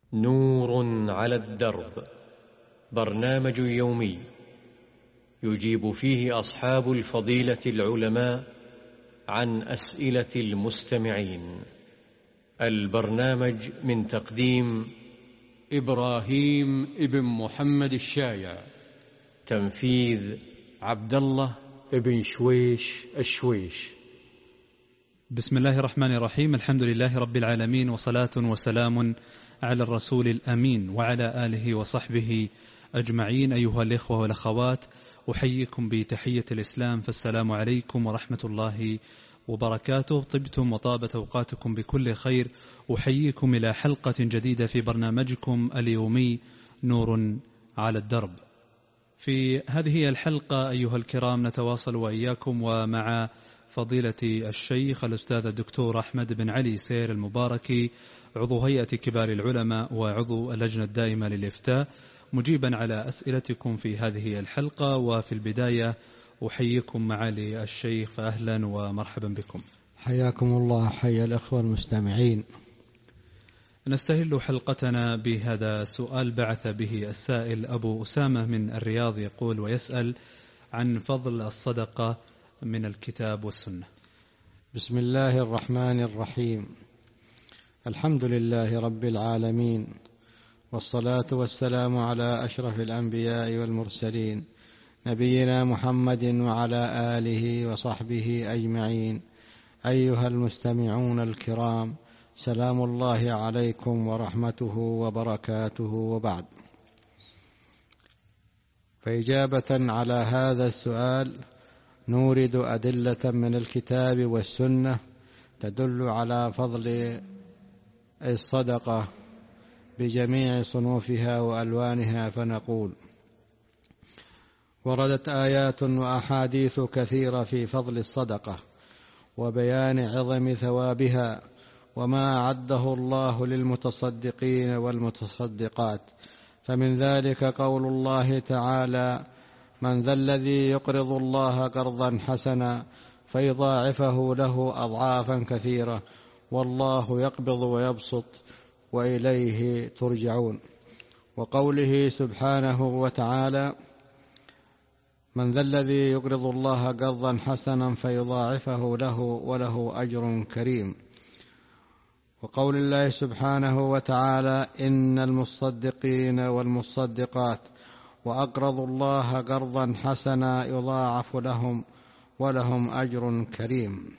نور على الدرب، برنامج يومي يجيب فيه أصحاب الفضيلة العلماء عن أسئلة المستمعين. البرنامج من تقديم إبراهيم ابن محمد الشايع، تنفيذ عبد الله ابن شويش الشويش. بسم الله الرحمن الرحيم. الحمد لله رب العالمين، وصلاة وسلام على الرسول الأمين وعلى آله وصحبه أجمعين. أيها الإخوة والأخوات، أحييكم بتحية الإسلام، فالسلام عليكم ورحمة الله وبركاته. طبتم وطابت أوقاتكم بكل خير. أحييكم إلى حلقة جديدة في برنامجكم اليومي نور على الدرب. في هذه الحلقة أيها الكرام نتواصل وإياكم ومع فضيلة الشيخ الأستاذ الدكتور أحمد بن علي سير المباركي، عضو هيئة كبار العلماء وعضو اللجنة الدائمة للإفتاء، مجيبا على أسئلتكم في هذه الحلقة. وفي البداية أحييكم معالي الشيخ، فأهلا ومرحبا بكم. حياكم الله، حيا الأخوة المستمعين. نستهل حلقتنا بهذا السؤال بعث به السائل أبو أسامة من الرياض، يقول ويسأل عن فضل الصدقة من الكتاب والسنة. بسم الله الرحمن الرحيم. الحمد لله رب العالمين، والصلاة والسلام على أشرف الأنبياء والمرسلين، نبينا محمد وعلى آله وصحبه أجمعين. أيها المستمعون الكرام، سلام الله عليكم ورحمته وبركاته، وبعد. فإجابة على هذا السؤال نورد أدلة من الكتاب والسنة تدل على فضل الصدقة بجميع صنوفها وألوانها، فنقول: وردت آيات وأحاديث كثيرة في فضل الصدقة وبيان عظم ثوابها وما أعده الله للمتصدقين والمتصدقات. فمن ذلك قول الله تعالى: من ذا الذي يقرض الله قرضا حسنا فيضاعفه له أضعافا كثيرة والله يقبض ويبسط وإليه ترجعون. وقوله سبحانه وتعالى: من ذا الذي يقرض الله قرضا حسنا فيضاعفه له وله أجر كريم. وقول الله سبحانه وتعالى: إن المصدقين والمصدقات وأقرضوا الله قرضا حسنا يضاعف لهم ولهم أجر كريم.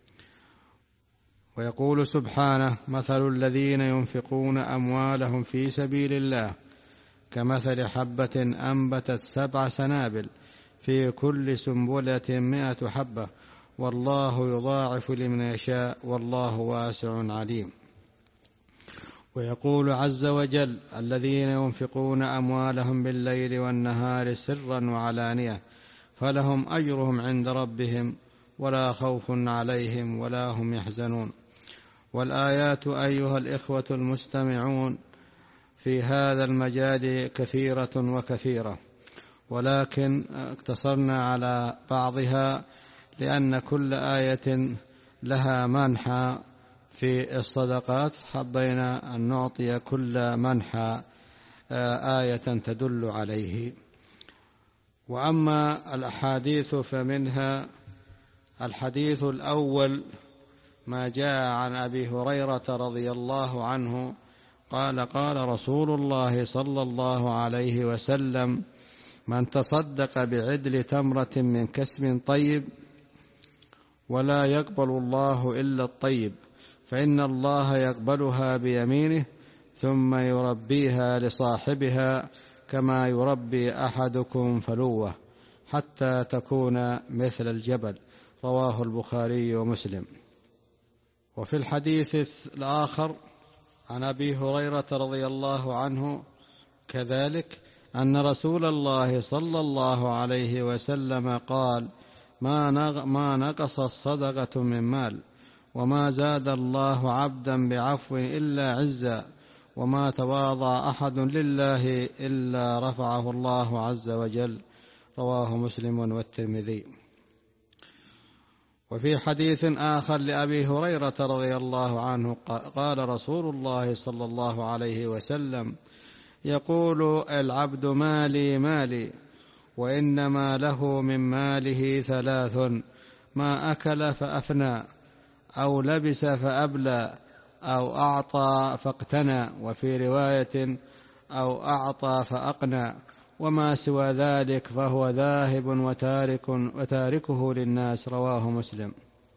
ويقول سبحانه: مثل الذين ينفقون أموالهم في سبيل الله كمثل حبة أنبتت 7 سنابل في كل سنبلة 100 حبة والله يضاعف لمن يشاء والله واسع عليم. ويقول عز وجل: الذين ينفقون أموالهم بالليل والنهار سرا وعلانية فلهم أجرهم عند ربهم ولا خوف عليهم ولا هم يحزنون. والآيات أيها الإخوة المستمعون في هذا المجال كثيرة وكثيرة، ولكن اقتصرنا على بعضها لأن كل آية لها منحى في الصدقات، حبينا أن نعطي كل منحى آية تدل عليه. وأما الأحاديث فمنها الحديث الأول ما جاء عن أبي هريرة رضي الله عنه قال: قال رسول الله صلى الله عليه وسلم: من تصدق بعدل تمرة من كسب طيب ولا يقبل الله إلا الطيب فإن الله يقبلها بيمينه ثم يربيها لصاحبها كما يربي أحدكم فلوه حتى تكون مثل الجبل. رواه البخاري ومسلم. وفي الحديث الآخر عن أبي هريرة رضي الله عنه كذلك أن رسول الله صلى الله عليه وسلم قال: ما نقص الصدقة من مال وما زاد الله عبدا بعفو إلا عزا وما تواضع أحد لله إلا رفعه الله عز وجل. رواه مسلم والترمذي. وفي حديث آخر لأبي هريرة رضي الله عنه قال رسول الله صلى الله عليه وسلم: يقول العبد مالي مالي، وإنما له من ماله 3: ما أكل فأفنى، أو لبس فأبلى، أو أعطى فاقتنى، وفي رواية: أو أعطى فأقنى، وما سوى ذلك فهو ذاهب وتاركه للناس. رواه مسلم.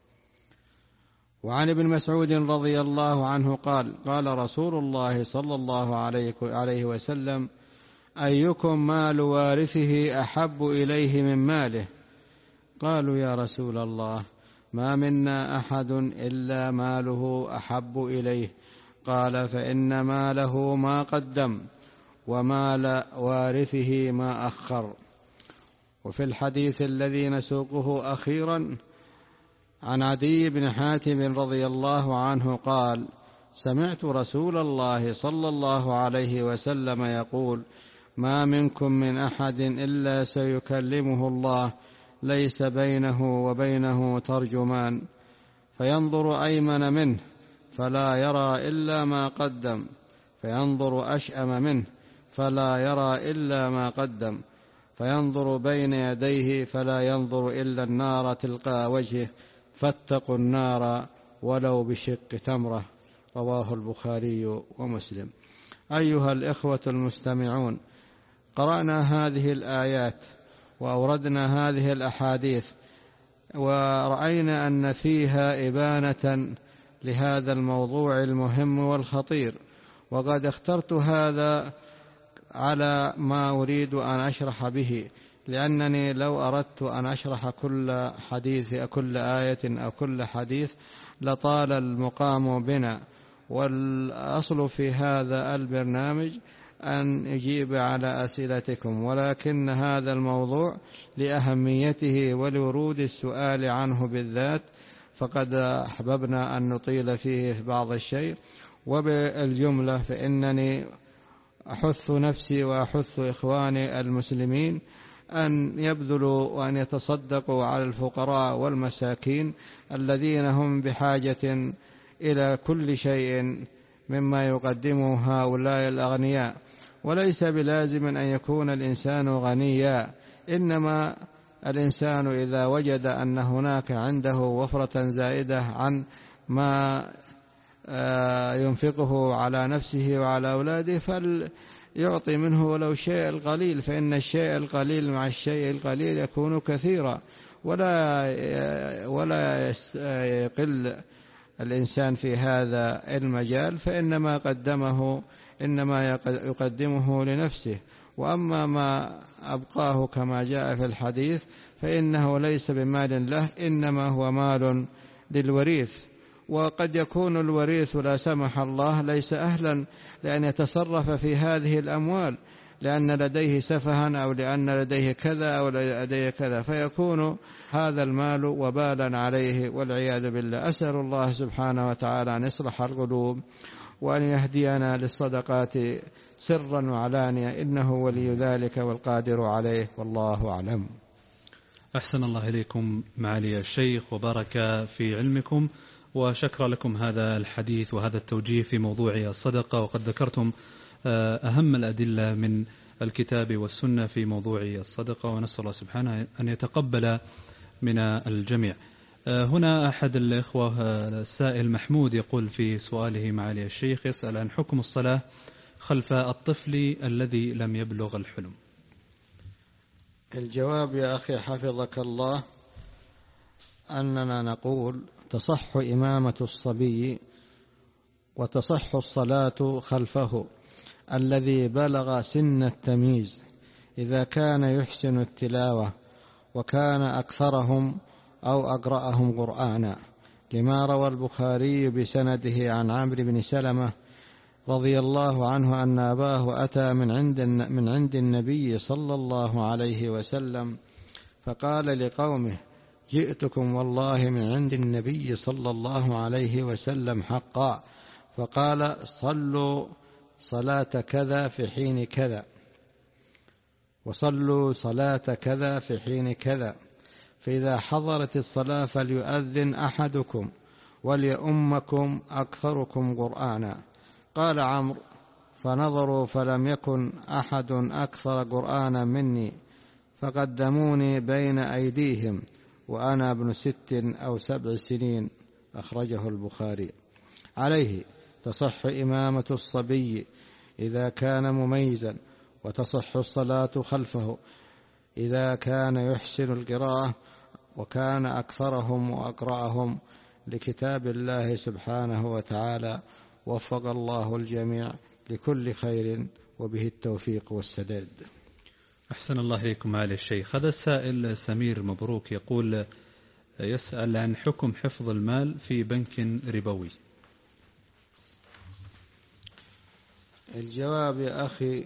وعن ابن مسعود رضي الله عنه قال: قال رسول الله صلى الله عليه وسلم: أيكم مال وارثه أحب إليه من ماله؟ قالوا: يا رسول الله، ما منا أحد إلا ماله أحب إليه. قال: فإن ماله ما قدم، ومال وارثه ما أخر. وفي الحديث الذي نسوقه أخيرا عن عدي بن حاتم رضي الله عنه قال: سمعت رسول الله صلى الله عليه وسلم يقول: ما منكم من أحد إلا سيكلمه الله، ليس بينه وبينه ترجمان، فينظر أيمن منه فلا يرى إلا ما قدم، فينظر أشأم منه فلا يرى إلا ما قدم، فينظر بين يديه فلا ينظر إلا النار تلقى وجهه، فاتقوا النار ولو بشق تمرة. رواه البخاري ومسلم. أيها الإخوة المستمعون، قرأنا هذه الآيات وأوردنا هذه الأحاديث، ورأينا أن فيها إبانة لهذا الموضوع المهم والخطير، وقد اخترت هذا على ما أريد أن أشرح به، لأنني لو أردت أن أشرح كل حديث كل آية أو كل حديث لطال المقام بنا، والأصل في هذا البرنامج أن أجيب على أسئلتكم، ولكن هذا الموضوع لأهميته ولورود السؤال عنه بالذات فقد أحببنا أن نطيل فيه بعض الشيء. وبالجملة فإنني أحث نفسي وأحث إخواني المسلمين أن يبذلوا وأن يتصدقوا على الفقراء والمساكين الذين هم بحاجة إلى كل شيء مما يقدمه هؤلاء الأغنياء. وليس بلازم أن يكون الإنسان غنيا، إنما الإنسان إذا وجد أن هناك عنده وفرة زائدة عن ما ينفقه على نفسه وعلى أولاده فليعطي منه ولو شيء القليل، فإن الشيء القليل مع الشيء القليل يكون كثيرا، ولا يقل الإنسان في هذا المجال، فإنما قدمه إنما يقدمه لنفسه. وأما ما أبقاه كما جاء في الحديث فإنه ليس بمال له، إنما هو مال للوريث. وقد يكون الوريث لا سمح الله ليس أهلا لأن يتصرف في هذه الأموال، لأن لديه سفها أو لأن لديه كذا أو لديه كذا، فيكون هذا المال وبالا عليه والعياذ بالله. أسأل الله سبحانه وتعالى أن يصلح القلوب وأن يهدينا للصدقات سرا وعلانية، إنه ولي ذلك والقادر عليه، والله أعلم. أحسن الله إليكم معالي الشيخ وبارك في علمكم، وشكر لكم هذا الحديث وهذا التوجيه في موضوع الصدقة، وقد ذكرتم أهم الأدلة من الكتاب والسنة في موضوع الصدقة، ونسأل الله سبحانه أن يتقبل من الجميع. هنا أحد الإخوة السائل محمود يقول في سؤاله معالي الشيخ، يسأل عن حكم الصلاة خلف الطفل الذي لم يبلغ الحلم. الجواب يا أخي حفظك الله أننا نقول تصح إمامة الصبي وتصح الصلاة خلفه الذي بلغ سن التمييز إذا كان يحسن التلاوة وكان أكثرهم أو أقرأهم قرآنا، لما روى البخاري بسنده عن عمرو بن سلمة رضي الله عنه أن أباه أتى من عند النبي صلى الله عليه وسلم فقال لقومه: جئتكم والله من عند النبي صلى الله عليه وسلم حقا، فقال: صلوا صلاة كذا في حين كذا، وصلوا صلاة كذا في حين كذا، فإذا حضرت الصلاة فليؤذن أحدكم وليؤمكم أكثركم قرآنا. قال عمرو: فنظروا فلم يكن أحد أكثر قرآنا مني، فقدموني بين أيديهم وأنا ابن 6 أو 7 سنين. أخرجه البخاري. عليه تصح إمامة الصبي إذا كان مميزا، وتصح الصلاة خلفه إذا كان يحسن القراءة وكان أكثرهم وأقرأهم لكتاب الله سبحانه وتعالى. وفق الله الجميع لكل خير وبه التوفيق والسداد. أحسن الله إليكم معالي الشيخ. هذا السائل سمير مبروك يقول يسأل عن حكم حفظ المال في بنك ربوي. الجواب يا أخي: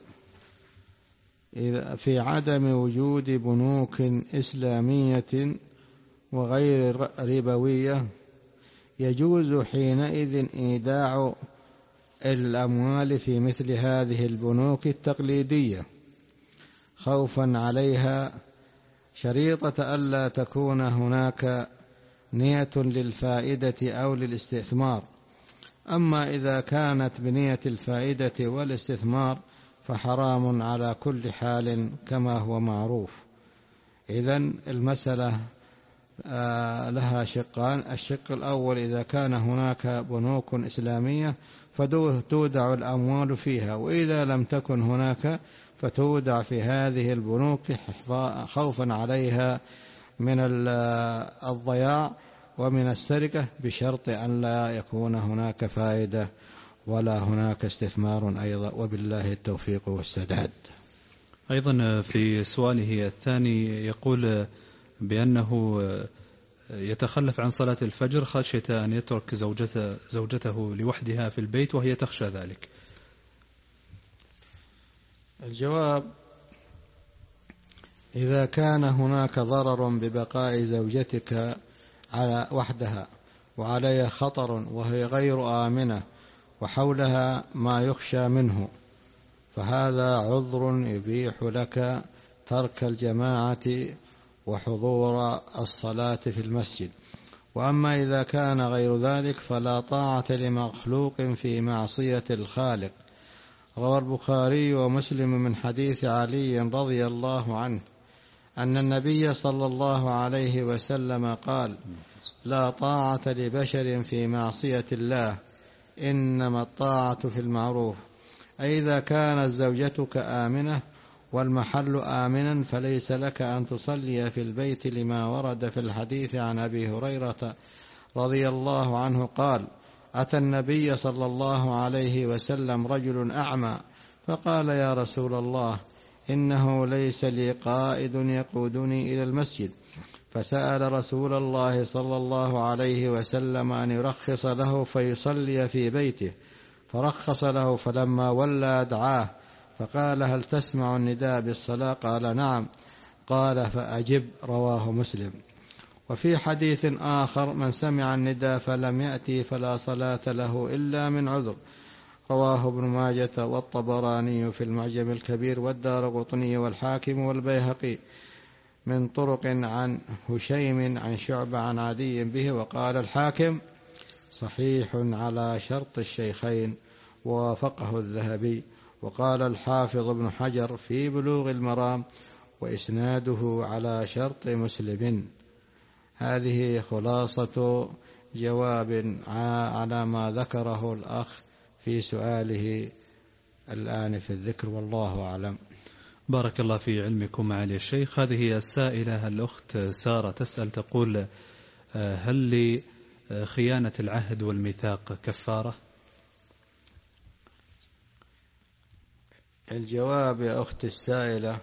في عدم وجود بنوك إسلامية وغير ربوية يجوز حينئذ إيداع الأموال في مثل هذه البنوك التقليدية، خوفا عليها، شريطة ألا تكون هناك نية للفائدة أو للاستثمار. أما إذا كانت بنية الفائدة والاستثمار فحرام على كل حال كما هو معروف. إذن المسألة لها شقان: الشق الأول إذا كان هناك بنوك إسلامية فتودع الأموال فيها، وإذا لم تكن هناك فتودع في هذه البنوك خوفا عليها من الضياع ومن السرقة، بشرط أن لا يكون هناك فائدة ولا هناك استثمار أيضا، وبالله التوفيق والسداد. أيضا في سؤاله الثاني يقول بأنه يتخلف عن صلاة الفجر خشية أن يترك زوجته لوحدها في البيت وهي تخشى ذلك. الجواب: إذا كان هناك ضرر ببقاء زوجتك على وحدها وعليها خطر وهي غير آمنة وحولها ما يخشى منه، فهذا عذر يبيح لك ترك الجماعة وحضور الصلاة في المسجد. وأما إذا كان غير ذلك فلا طاعة لمخلوق في معصية الخالق. روى البخاري ومسلم من حديث علي رضي الله عنه أن النبي صلى الله عليه وسلم قال: لا طاعة لبشر في معصية الله، إنما الطاعة في المعروف. أي إذا كانت زوجتك آمنة والمحل آمنا فليس لك أن تصلي في البيت، لما ورد في الحديث عن أبي هريرة رضي الله عنه قال: أتى النبي صلى الله عليه وسلم رجل أعمى فقال: يا رسول الله، إنه ليس لي قائد يقودني إلى المسجد. فسأل رسول الله صلى الله عليه وسلم أن يرخص له فيصلي في بيته، فرخص له. فلما ولى دعاه فقال: هل تسمع النداء بالصلاة؟ قال: نعم. قال: فأجب. رواه مسلم. وفي حديث آخر: من سمع النداء فلم يأتي فلا صلاة له إلا من عذر. رواه ابن ماجة والطبراني في المعجم الكبير والدارقطني والحاكم والبيهقي من طرق عن هشيم عن شعبة عن عدي به. وقال الحاكم: صحيح على شرط الشيخين، ووافقه الذهبي. وقال الحافظ ابن حجر في بلوغ المرام: وإسناده على شرط مسلم. هذه خلاصة جواب على ما ذكره الأخ في سؤاله الآن في الذكر، والله أعلم. بارك الله في علمكم معالي الشيخ. هذه السائلة الأخت سارة تسأل تقول: هل لخيانة العهد والميثاق كفارة؟ الجواب يا أخت السائلة: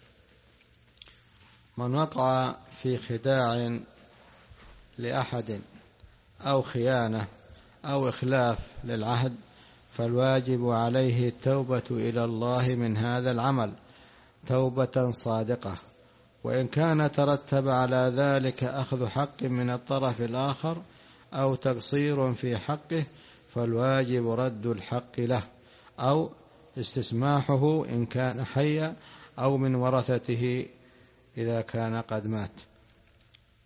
من وقع في خداع لأحد أو خيانة أو إخلاف للعهد فالواجب عليه التوبة إلى الله من هذا العمل توبة صادقة، وإن كان ترتب على ذلك أخذ حق من الطرف الآخر أو تقصير في حقه فالواجب رد الحق له أو استسماحه إن كان حيا أو من ورثته إذا كان قد مات.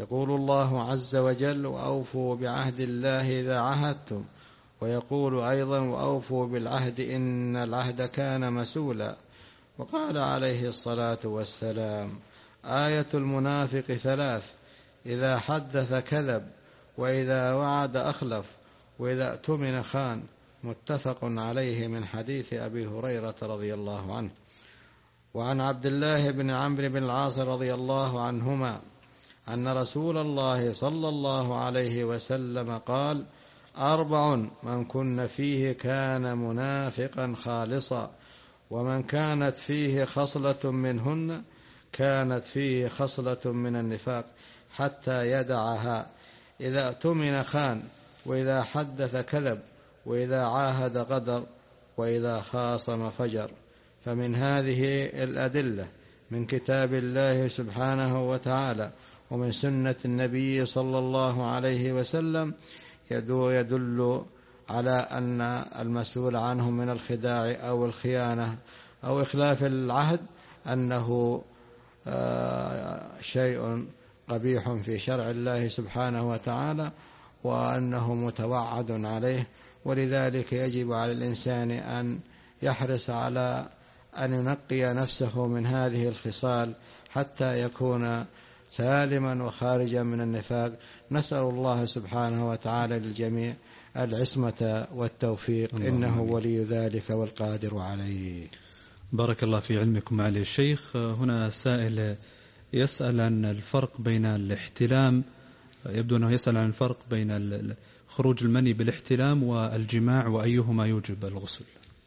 يقول الله عز وجل: وأوفوا بعهد الله إذا عاهدتم. ويقول أيضا: وأوفوا بالعهد إن العهد كان مسؤولا. وقال عليه الصلاة والسلام: آية المنافق 3: إذا حدث كذب، وإذا وعد أخلف، وإذا اؤتمن خان. متفق عليه، من حديث أبي هريرة رضي الله عنه. وعن عبد الله بن عمرو بن العاص رضي الله عنهما أن رسول الله صلى الله عليه وسلم قال: 4 من كن فيه كان منافقا خالصا، ومن كانت فيه خصلة منهن كانت فيه خصلة من النفاق حتى يدعها: إذا اؤتمن خان، وإذا حدث كذب، وإذا عاهد غدر، وإذا خاصم فجر. فمن هذه الأدلة من كتاب الله سبحانه وتعالى ومن سنة النبي صلى الله عليه وسلم يدل على أن المسؤول عنه من الخداع أو الخيانة أو إخلاف العهد أنه شيء قبيح في شرع الله سبحانه وتعالى، وأنه متوعد عليه. ولذلك يجب على الإنسان أن يحرص على أن ينقي نفسه من هذه الخصال حتى يكون سالما وخارجا من النفاق. نسأل الله سبحانه وتعالى للجميع العصمة والتوفيق، إنه ولي ذلك والقادر عليه. بارك الله في علمكم معالي الشيخ. هنا سائل يسأل عن الفرق بين الاحتلام، يبدو أنه يسأل عن الفرق بين خروج المني بالاحتلام والجماع، وأيهما يوجب الغسل.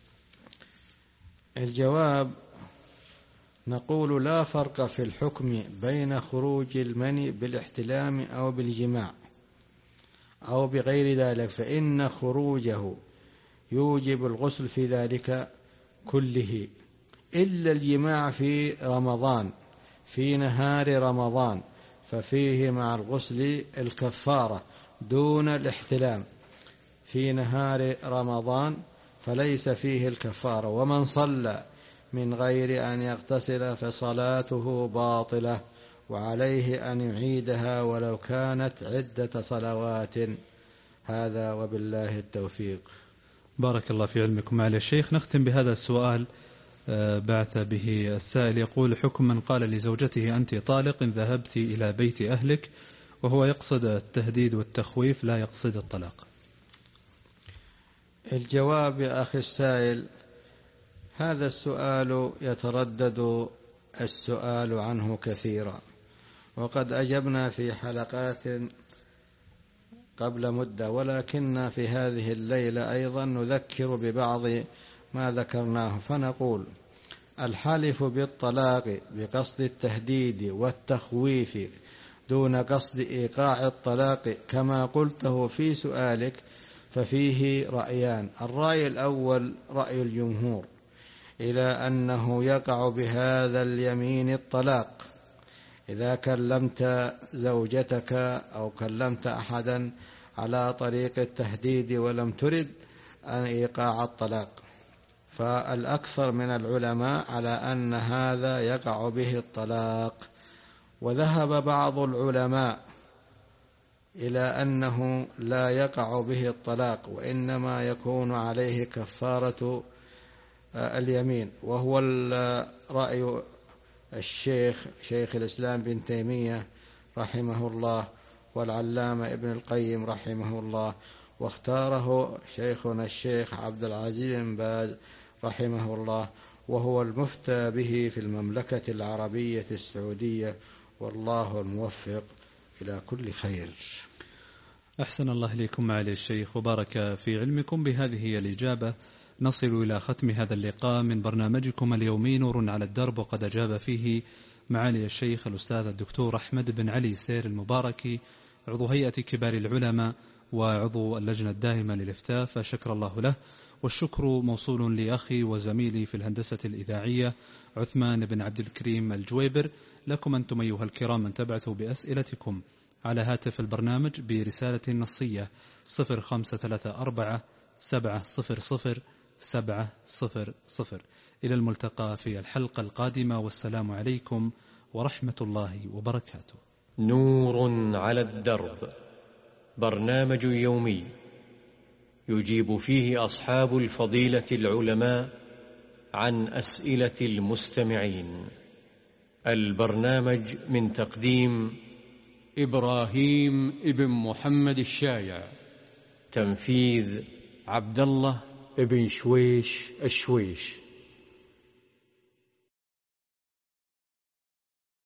الجواب: نقول لا فرق في الحكم بين خروج المني بالاحتلام أو بالجماع أو بغير ذلك، فإن خروجه يوجب الغسل في ذلك كله، إلا الجماع في رمضان، في نهار رمضان، ففيه مع الغسل الكفارة دون الاحتلام. في نهار رمضان فليس فيه الكفارة. ومن صلى من غير أن يغتسل فصلاته باطلة، وعليه أن يعيدها ولو كانت عدة صلوات. هذا وبالله التوفيق. بارك الله في علمكم معالي الشيخ. نختم بهذا السؤال بعث به السائل، يقول: حكم من قال لزوجته أنت طالق إن ذهبت إلى بيت أهلك، وهو يقصد التهديد والتخويف لا يقصد الطلاق. الجواب يا أخي السائل: هذا السؤال يتردد السؤال عنه كثيرا، وقد أجبنا في حلقات قبل مدة، ولكننا في هذه الليلة أيضا نذكر ببعض ما ذكرناه. فنقول: الحلف بالطلاق بقصد التهديد والتخويف دون قصد إيقاع الطلاق كما قلته في سؤالك ففيه رأيان. الرأي الأول رأي الجمهور إلى أنه يقع بهذا اليمين الطلاق إذا كلمت زوجتك أو كلمت أحدا على طريق التهديد ولم ترد أن إيقاع الطلاق. فالأكثر من العلماء على أن هذا يقع به الطلاق. وذهب بعض العلماء إلى أنه لا يقع به الطلاق، وإنما يكون عليه كفارة اليمين، وهو رأي شيخ الإسلام بن تيمية رحمه الله والعلامة ابن القيم رحمه الله، واختاره شيخنا الشيخ عبد العزيز بن باز رحمه الله، وهو المفتى به في المملكة العربية السعودية، والله الموفق إلى كل خير. أحسن الله إليكم معالي الشيخ وبارك في علمكم. بهذه هي الإجابة نصل إلى ختم هذا اللقاء من برنامجكم اليومي نور على الدرب، وقد أجاب فيه معالي الشيخ الأستاذ الدكتور أحمد بن علي سير المباركي، عضو هيئة كبار العلماء وعضو اللجنة الدائمة للإفتاء، فشكر الله له. والشكر موصول لأخي وزميلي في الهندسة الإذاعية عثمان بن عبد الكريم الجويبر. لكم أنتم أيها الكرام من تبعثوا بأسئلتكم على هاتف البرنامج برسالة نصية 0534 700 700. إلى الملتقى في الحلقة القادمة، والسلام عليكم ورحمة الله وبركاته. نور على الدرب، برنامج يومي يجيب فيه أصحاب الفضيلة العلماء عن أسئلة المستمعين. البرنامج من تقديم إبراهيم ابن محمد الشايع، تنفيذ عبد الله ابن شويش الشويش.